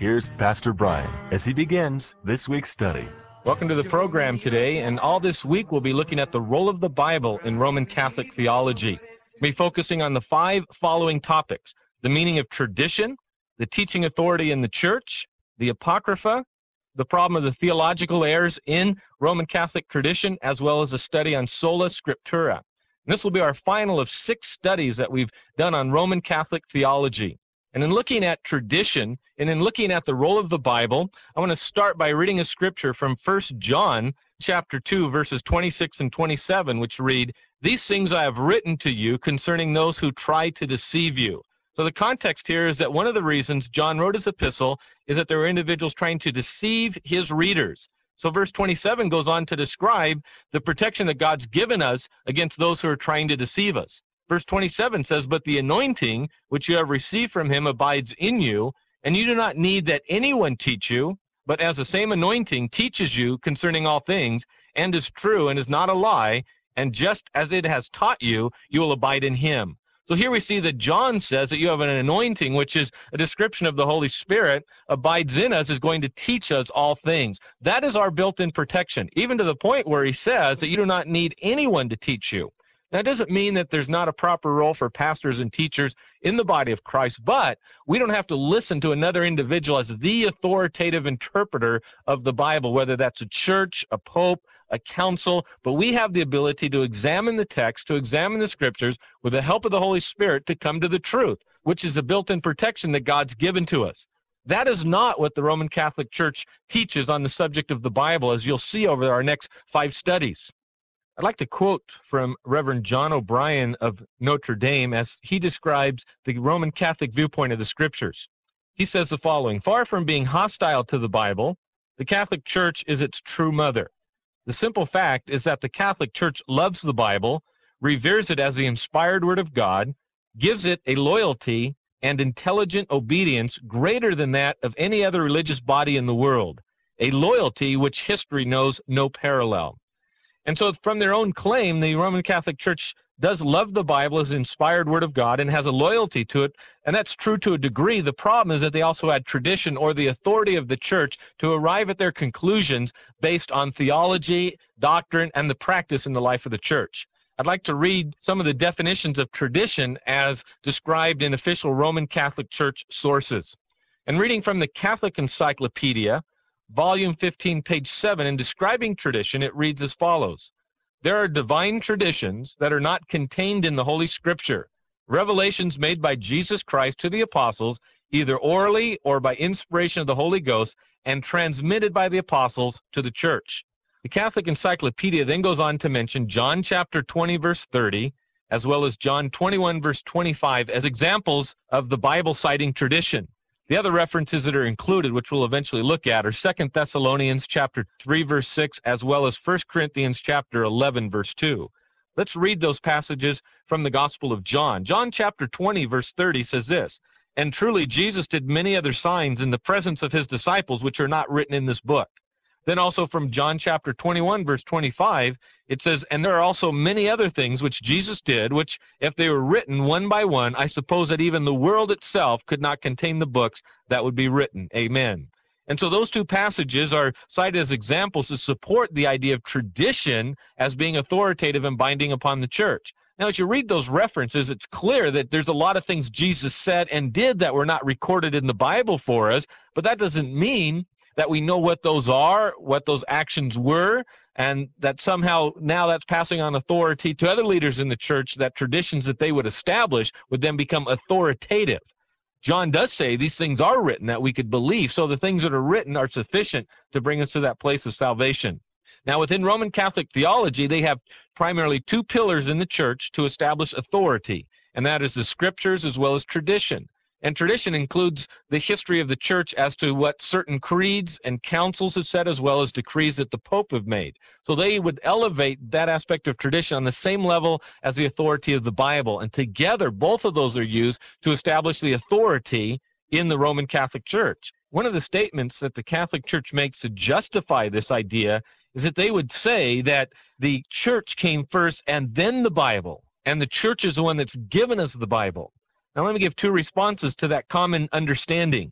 Here's Pastor Brian as he begins this week's study. Welcome to the program today, and all this week we'll be looking at the role of the Bible in Roman Catholic theology. We'll be focusing on the 5 following topics: the meaning of tradition, the teaching authority in the church, the Apocrypha, the problem of the theological errors in Roman Catholic tradition, as well as a study on sola scriptura. And this will be our final of 6 studies that we've done on Roman Catholic theology. And in looking at tradition, and in looking at the role of the Bible, I want to start by reading a scripture from 1 John chapter 2, verses 26 and 27, which read, "These things I have written to you concerning those who try to deceive you." So the context here is that one of the reasons John wrote his epistle is that there were individuals trying to deceive his readers. So verse 27 goes on to describe the protection that God's given us against those who are trying to deceive us. Verse 27 says, "But the anointing which you have received from him abides in you, and you do not need that anyone teach you, but as the same anointing teaches you concerning all things, and is true and is not a lie, and just as it has taught you, you will abide in him." So here we see that John says that you have an anointing, which is a description of the Holy Spirit, abides in us, is going to teach us all things. That is our built-in protection, even to the point where he says that you do not need anyone to teach you. That doesn't mean that there's not a proper role for pastors and teachers in the body of Christ, but we don't have to listen to another individual as the authoritative interpreter of the Bible, whether that's a church, a pope, a council, but we have the ability to examine the text, to examine the scriptures with the help of the Holy Spirit to come to the truth, which is a built-in protection that God's given to us. That is not what the Roman Catholic Church teaches on the subject of the Bible, as you'll see over our next 5 studies. I'd like to quote from Reverend John O'Brien of Notre Dame as he describes the Roman Catholic viewpoint of the Scriptures. He says the following: "Far from being hostile to the Bible, the Catholic Church is its true mother. The simple fact is that the Catholic Church loves the Bible, reveres it as the inspired Word of God, gives it a loyalty and intelligent obedience greater than that of any other religious body in the world, a loyalty which history knows no parallel." And so from their own claim, the Roman Catholic Church does love the Bible as the inspired Word of God and has a loyalty to it, and that's true to a degree. The problem is that they also add tradition or the authority of the Church to arrive at their conclusions based on theology, doctrine, and the practice in the life of the Church. I'd like to read some of the definitions of tradition as described in official Roman Catholic Church sources. And reading from the Catholic Encyclopedia, Volume 15, page 7, in describing tradition, it reads as follows: "There are divine traditions that are not contained in the Holy Scripture, revelations made by Jesus Christ to the apostles, either orally or by inspiration of the Holy Ghost, and transmitted by the apostles to the church." The Catholic Encyclopedia then goes on to mention John chapter 20, verse 30, as well as John 21, verse 25, as examples of the Bible citing tradition. The other references that are included, which we'll eventually look at, are 2 Thessalonians chapter 3, verse 6, as well as 1 Corinthians chapter 11, verse 2. Let's read those passages from the Gospel of John. John chapter 20, verse 30 says this: "And truly Jesus did many other signs in the presence of his disciples, which are not written in this book." Then also from John chapter 21, verse 25, it says, "And there are also many other things which Jesus did, which, if they were written one by one, I suppose that even the world itself could not contain the books that would be written." Amen. And so those 2 passages are cited as examples to support the idea of tradition as being authoritative and binding upon the church. Now, as you read those references, it's clear that there's a lot of things Jesus said and did that were not recorded in the Bible for us, but that doesn't mean that we know what those are, what those actions were, and that somehow now that's passing on authority to other leaders in the church, that traditions that they would establish would then become authoritative. John does say these things are written that we could believe, so the things that are written are sufficient to bring us to that place of salvation. Now, within Roman Catholic theology, they have primarily 2 pillars in the church to establish authority, and that is the Scriptures as well as tradition. And tradition includes the history of the church as to what certain creeds and councils have said, as well as decrees that the Pope have made. So they would elevate that aspect of tradition on the same level as the authority of the Bible. And together, both of those are used to establish the authority in the Roman Catholic Church. One of the statements that the Catholic Church makes to justify this idea is that they would say that the church came first and then the Bible, and the church is the one that's given us the Bible. Now let me give 2 responses to that common understanding.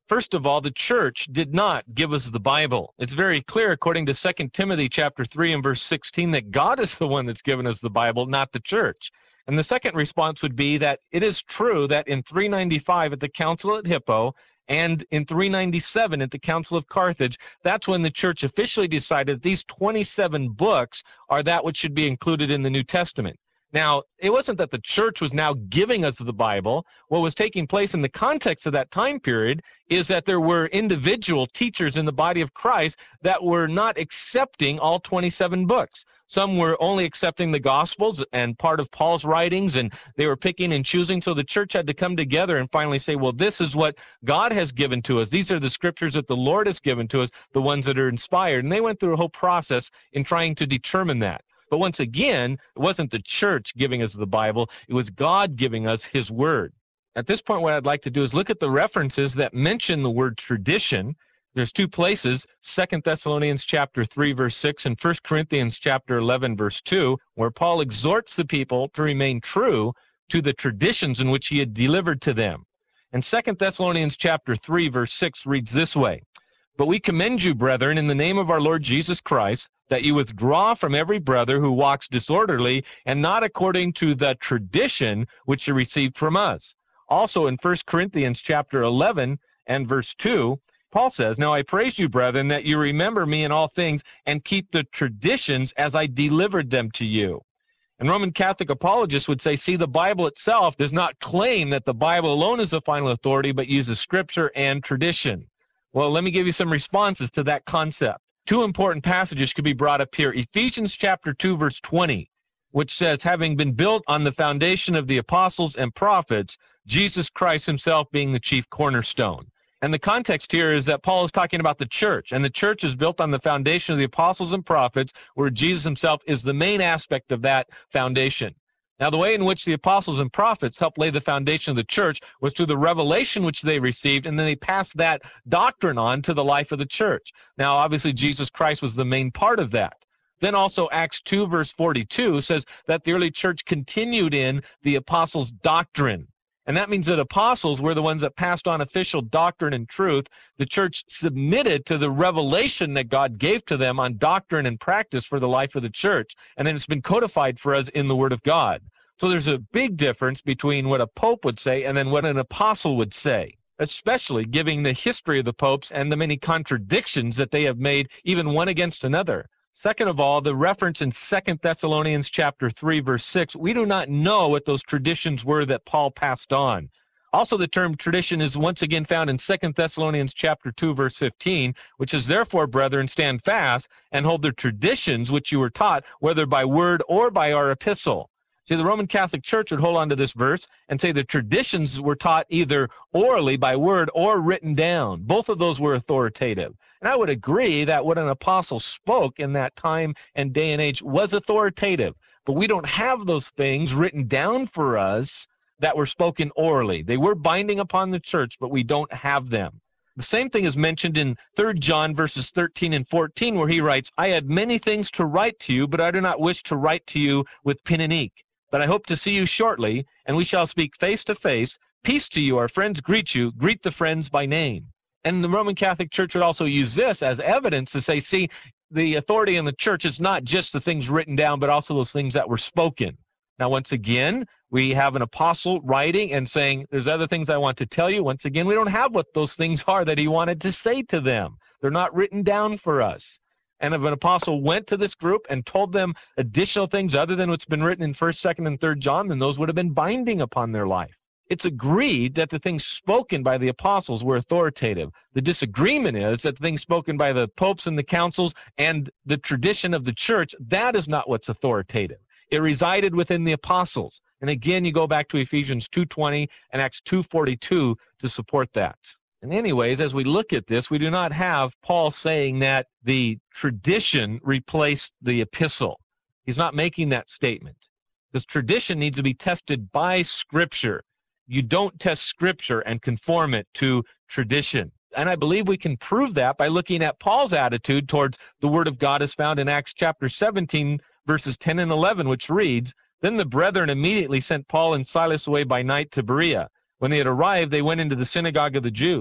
First of all, the church did not give us the Bible. It's very clear, according to 2 Timothy chapter 3 and verse 16, that God is the one that's given us the Bible, not the church. And the second response would be that it is true that in 395 at the Council at Hippo and in 397 at the Council of Carthage, that's when the church officially decided these 27 books are that which should be included in the New Testament. Now, it wasn't that the church was now giving us the Bible. What was taking place in the context of that time period is that there were individual teachers in the body of Christ that were not accepting all 27 books. Some were only accepting the Gospels and part of Paul's writings, and they were picking and choosing. So the church had to come together and finally say, well, this is what God has given to us. These are the scriptures that the Lord has given to us, the ones that are inspired. And they went through a whole process in trying to determine that. But once again, it wasn't the church giving us the Bible. It was God giving us his word. At this point, what I'd like to do is look at the references that mention the word tradition. There's two places, 2 Thessalonians chapter 3, verse 6, and 1 Corinthians chapter 11, verse 2, where Paul exhorts the people to remain true to the traditions in which he had delivered to them. And 2 Thessalonians chapter 3, verse 6 reads this way, "But we commend you, brethren, in the name of our Lord Jesus Christ, that you withdraw from every brother who walks disorderly and not according to the tradition which you received from us." Also in 1 Corinthians chapter 11 and verse 2, Paul says, "Now I praise you, brethren, that you remember me in all things and keep the traditions as I delivered them to you." And Roman Catholic apologists would say, see, the Bible itself does not claim that the Bible alone is the final authority, but uses scripture and tradition. Well, let me give you some responses to that concept. Two important passages could be brought up here. Ephesians chapter 2, verse 20, which says, "Having been built on the foundation of the apostles and prophets, Jesus Christ himself being the chief cornerstone." And the context here is that Paul is talking about the church, and the church is built on the foundation of the apostles and prophets, where Jesus himself is the main aspect of that foundation. Now, the way in which the apostles and prophets helped lay the foundation of the church was through the revelation which they received, and then they passed that doctrine on to the life of the church. Now, obviously, Jesus Christ was the main part of that. Then also Acts 2, verse 42 says that the early church continued in the apostles' doctrine. And that means that apostles were the ones that passed on official doctrine and truth. The church submitted to the revelation that God gave to them on doctrine and practice for the life of the church. And then it's been codified for us in the Word of God. So there's a big difference between what a pope would say and then what an apostle would say, especially given the history of the popes and the many contradictions that they have made, even one against another. Second of all, the reference in 2 Thessalonians chapter 3, verse 6, we do not know what those traditions were that Paul passed on. Also, the term tradition is once again found in 2 Thessalonians chapter 2, verse 15, which is, "Therefore, brethren, stand fast and hold the traditions which you were taught, whether by word or by our epistle." See, the Roman Catholic Church would hold on to this verse and say the traditions were taught either orally by word or written down. Both of those were authoritative. And I would agree that what an apostle spoke in that time and day and age was authoritative. But we don't have those things written down for us that were spoken orally. They were binding upon the church, but we don't have them. The same thing is mentioned in 3 John verses 13 and 14, where he writes, "I had many things to write to you, but I do not wish to write to you with pen and ink. But I hope to see you shortly, and we shall speak face to face. Peace to you, our friends greet you. Greet the friends by name." And the Roman Catholic Church would also use this as evidence to say, see, the authority in the church is not just the things written down, but also those things that were spoken. Now, once again, we have an apostle writing and saying, there's other things I want to tell you. Once again, we don't have what those things are that he wanted to say to them. They're not written down for us. And if an apostle went to this group and told them additional things other than what's been written in 1st, 2nd, and 3rd John, then those would have been binding upon their life. It's agreed that the things spoken by the apostles were authoritative. The disagreement is that the things spoken by the popes and the councils and the tradition of the church, that is not what's authoritative. It resided within the apostles. And again, you go back to Ephesians 2:20 and Acts 2:42 to support that. And anyways, as we look at this, we do not have Paul saying that the tradition replaced the epistle. He's not making that statement. This tradition needs to be tested by Scripture. You don't test Scripture and conform it to tradition. And I believe we can prove that by looking at Paul's attitude towards the Word of God as found in Acts chapter 17, verses 10 and 11, which reads, "Then the brethren immediately sent Paul and Silas away by night to Berea. When they had arrived, they went into the synagogue of the Jews.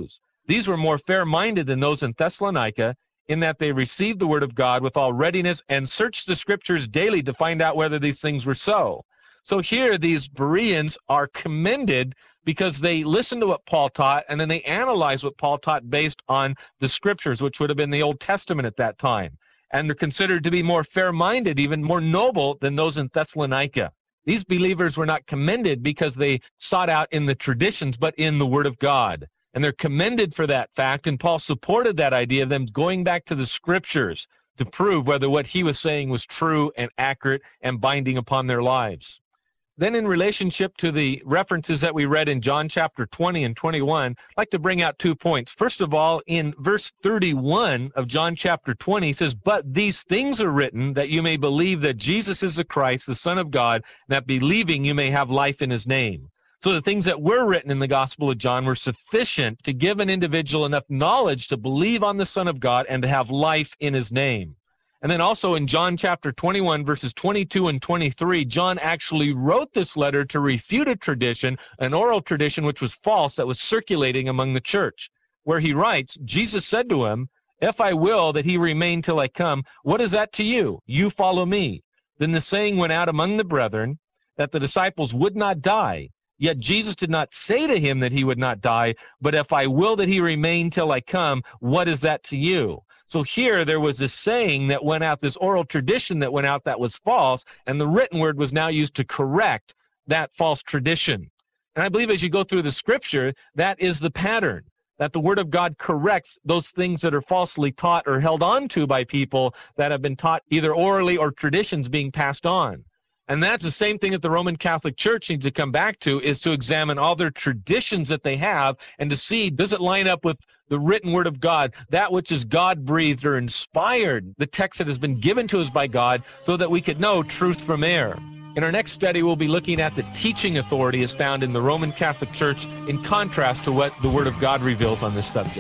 These were more fair-minded than those in Thessalonica, in that they received the word of God with all readiness and searched the scriptures daily to find out whether these things were so. So here, these Bereans are commended because they listened to what Paul taught, and then they analyzed what Paul taught based on the scriptures, which would have been the Old Testament at that time. And they're considered to be more fair-minded, even more noble than those in Thessalonica. These believers were not commended because they sought out in the traditions, but in the Word of God. And they're commended for that fact, and Paul supported that idea of them going back to the scriptures to prove whether what he was saying was true and accurate and binding upon their lives. Then in relationship to the references that we read in John chapter 20 and 21, I'd like to bring out 2 points. First of all, in verse 31 of John chapter 20, he says, "But these things are written that you may believe that Jesus is the Christ, the Son of God, and that believing you may have life in his name." So the things that were written in the Gospel of John were sufficient to give an individual enough knowledge to believe on the Son of God and to have life in his name. And then also in John chapter 21, verses 22 and 23, John actually wrote this letter to refute a tradition, an oral tradition which was false, that was circulating among the church, where he writes, Jesus said to him, "If I will that he remain till I come, what is that to you? You follow me." Then the saying went out among the brethren that the disciples would not die. Yet Jesus did not say to him that he would not die, but if I will that he remain till I come, what is that to you? So here there was this saying that went out, this oral tradition that went out that was false, and the written word was now used to correct that false tradition. And I believe as you go through the scripture, that is the pattern, that the word of God corrects those things that are falsely taught or held on to by people that have been taught either orally or traditions being passed on. And that's the same thing that the Roman Catholic Church needs to come back to, is to examine all their traditions that they have and to see, does it line up with the written word of God, that which is God-breathed or inspired, the text that has been given to us by God, so that we could know truth from error. In our next study, we'll be looking at the teaching authority as found in the Roman Catholic Church in contrast to what the Word of God reveals on this subject.